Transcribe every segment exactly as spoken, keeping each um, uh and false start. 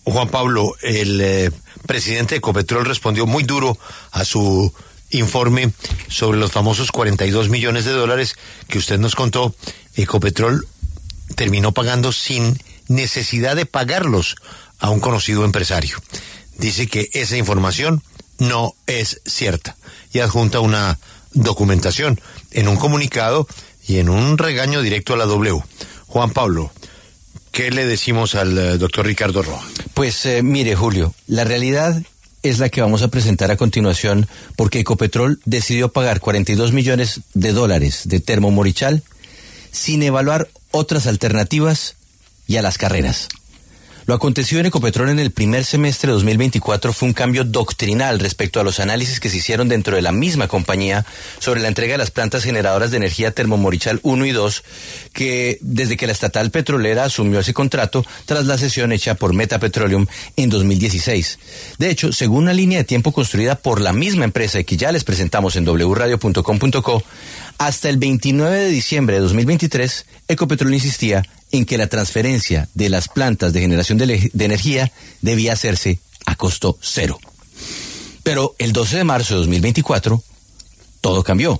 Juan Pablo, el eh, presidente de Ecopetrol respondió muy duro a su informe sobre los famosos cuarenta y dos millones de dólares que usted nos contó. Ecopetrol terminó pagando sin necesidad de pagarlos a un conocido empresario. Dice que esa información no es cierta y adjunta una documentación en un comunicado y en un regaño directo a la W. Juan Pablo, ¿qué le decimos al uh, doctor Ricardo Roa? Pues eh, mire, Julio, la realidad es la que vamos a presentar a continuación, porque Ecopetrol decidió pagar cuarenta y dos millones de dólares de Termo Morichal sin evaluar otras alternativas y a las carreras. Lo acontecido en Ecopetrol en el primer semestre de dos mil veinticuatro fue un cambio doctrinal respecto a los análisis que se hicieron dentro de la misma compañía sobre la entrega de las plantas generadoras de energía Termo Morichal uno y dos, que desde que la estatal petrolera asumió ese contrato tras la cesión hecha por Meta Petroleum en dos mil dieciséis. De hecho, según una línea de tiempo construida por la misma empresa y que ya les presentamos en doble u radio punto com punto co, hasta el veintinueve de diciembre de dos mil veintitrés, Ecopetrol insistía en que la transferencia de las plantas de generación de, de energía debía hacerse a costo cero. Pero el doce de marzo de dos mil veinticuatro, todo cambió.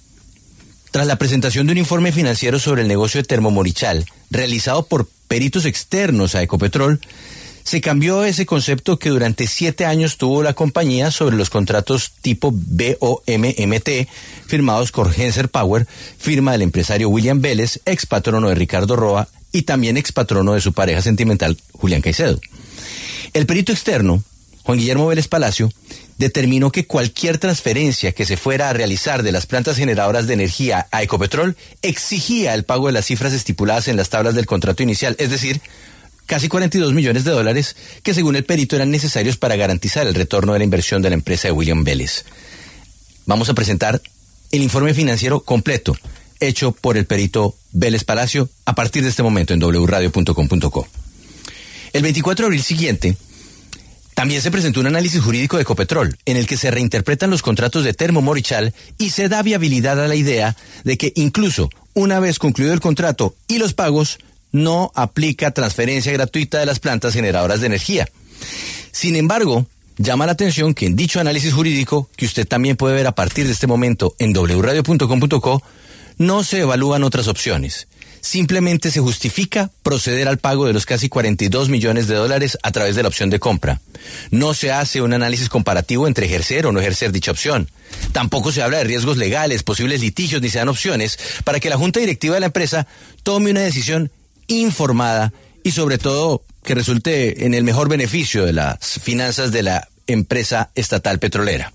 Tras la presentación de un informe financiero sobre el negocio de Termo Morichal, realizado por peritos externos a Ecopetrol, se cambió ese concepto que durante siete años tuvo la compañía sobre los contratos tipo B O M M T firmados con Genser Power, firma del empresario William Vélez, ex patrono de Ricardo Roa y también ex patrono de su pareja sentimental Julián Caicedo. El perito externo, Juan Guillermo Vélez Palacio, determinó que cualquier transferencia que se fuera a realizar de las plantas generadoras de energía a Ecopetrol exigía el pago de las cifras estipuladas en las tablas del contrato inicial, es decir, casi cuarenta y dos millones de dólares que según el perito eran necesarios para garantizar el retorno de la inversión de la empresa de William Vélez. Vamos a presentar el informe financiero completo hecho por el perito Vélez Palacio a partir de este momento en doble u radio punto com punto co. El veinticuatro de abril siguiente también se presentó un análisis jurídico de Ecopetrol en el que se reinterpretan los contratos de Termo Morichal y se da viabilidad a la idea de que incluso una vez concluido el contrato y los pagos, no aplica transferencia gratuita de las plantas generadoras de energía. Sin embargo, llama la atención que en dicho análisis jurídico, que usted también puede ver a partir de este momento en doble u radio punto com punto co, no se evalúan otras opciones. Simplemente se justifica proceder al pago de los casi cuarenta y dos millones de dólares a través de la opción de compra. No se hace un análisis comparativo entre ejercer o no ejercer dicha opción. Tampoco se habla de riesgos legales, posibles litigios, ni se dan opciones para que la junta directiva de la empresa tome una decisión informada y sobre todo que resulte en el mejor beneficio de las finanzas de la empresa estatal petrolera.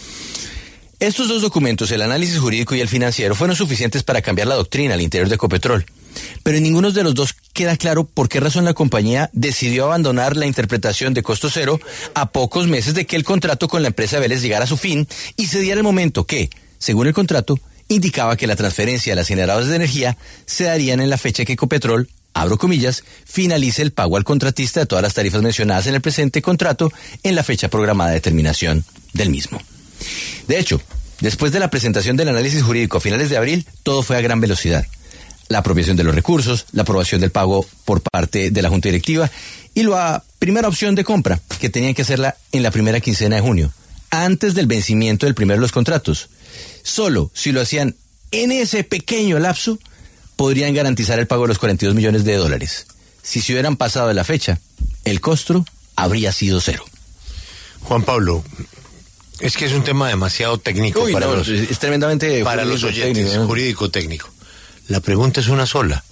Estos dos documentos, el análisis jurídico y el financiero, fueron suficientes para cambiar la doctrina al interior de Ecopetrol, pero en ninguno de los dos queda claro por qué razón la compañía decidió abandonar la interpretación de costo cero a pocos meses de que el contrato con la empresa Vélez llegara a su fin y se diera el momento que, según el contrato, indicaba que la transferencia de las generadoras de energía se darían en la fecha que Ecopetrol, abro comillas, finalice el pago al contratista de todas las tarifas mencionadas en el presente contrato en la fecha programada de terminación del mismo. De hecho, después de la presentación del análisis jurídico a finales de abril, todo fue a gran velocidad. La apropiación de los recursos, la aprobación del pago por parte de la Junta Directiva y la primera opción de compra, que tenían que hacerla en la primera quincena de junio, antes del vencimiento del primero de los contratos. Solo si lo hacían en ese pequeño lapso, podrían garantizar el pago de los cuarenta y dos millones de dólares. Si se hubieran pasado de la fecha, el costo habría sido cero. Juan Pablo, es que es un tema demasiado técnico. Uy, para no, los, es tremendamente para los oyentes, técnico, ¿no? Jurídico-técnico. La pregunta es una sola.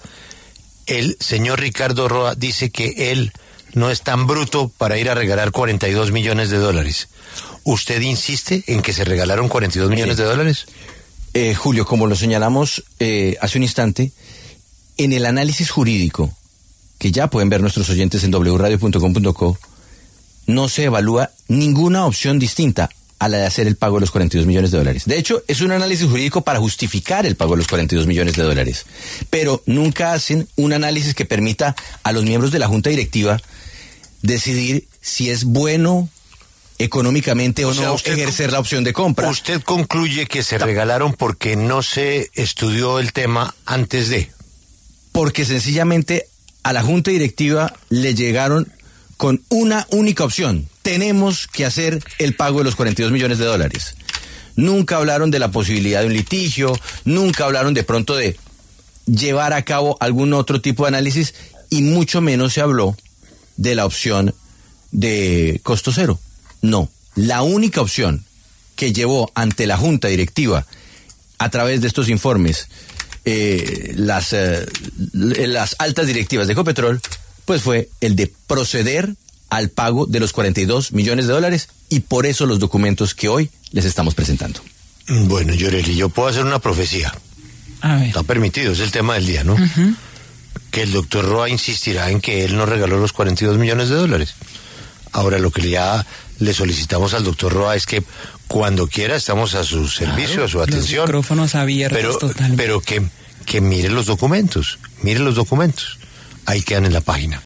El señor Ricardo Roa dice que él no es tan bruto para ir a regalar cuarenta y dos millones de dólares. ¿Usted insiste en que se regalaron cuarenta y dos millones de dólares? Eh, Julio, como lo señalamos eh, hace un instante, en el análisis jurídico, que ya pueden ver nuestros oyentes en doble u radio punto com punto co, no se evalúa ninguna opción distinta a la de hacer el pago de los cuarenta y dos millones de dólares. De hecho, es un análisis jurídico para justificar el pago de los cuarenta y dos millones de dólares. Pero nunca hacen un análisis que permita a los miembros de la Junta Directiva decidir si es bueno económicamente o, o sea, no ejercer la opción de compra. Usted concluye que se regalaron porque no se estudió el tema antes de. Porque sencillamente a la Junta Directiva le llegaron con una única opción. Tenemos que hacer el pago de los cuarenta y dos millones de dólares. Nunca hablaron de la posibilidad de un litigio, nunca hablaron de pronto de llevar a cabo algún otro tipo de análisis y mucho menos se habló de la opción de costo cero. No, la única opción que llevó ante la Junta Directiva a través de estos informes eh, las, eh, las altas directivas de Ecopetrol, pues fue el de proceder al pago de los cuarenta y dos millones de dólares y por eso los documentos que hoy les estamos presentando. Bueno, Yoreli, yo puedo hacer una profecía. A ver. Está permitido, es el tema del día, ¿no? Uh-huh. Que el doctor Roa insistirá en que él nos regaló los cuarenta y dos millones de dólares. Ahora, lo que ya le solicitamos al doctor Roa es que cuando quiera estamos a su servicio, Claro, a su atención. Los micrófonos abiertos pero, totalmente. Pero que, que mire los documentos, mire los documentos. Ahí quedan en la página.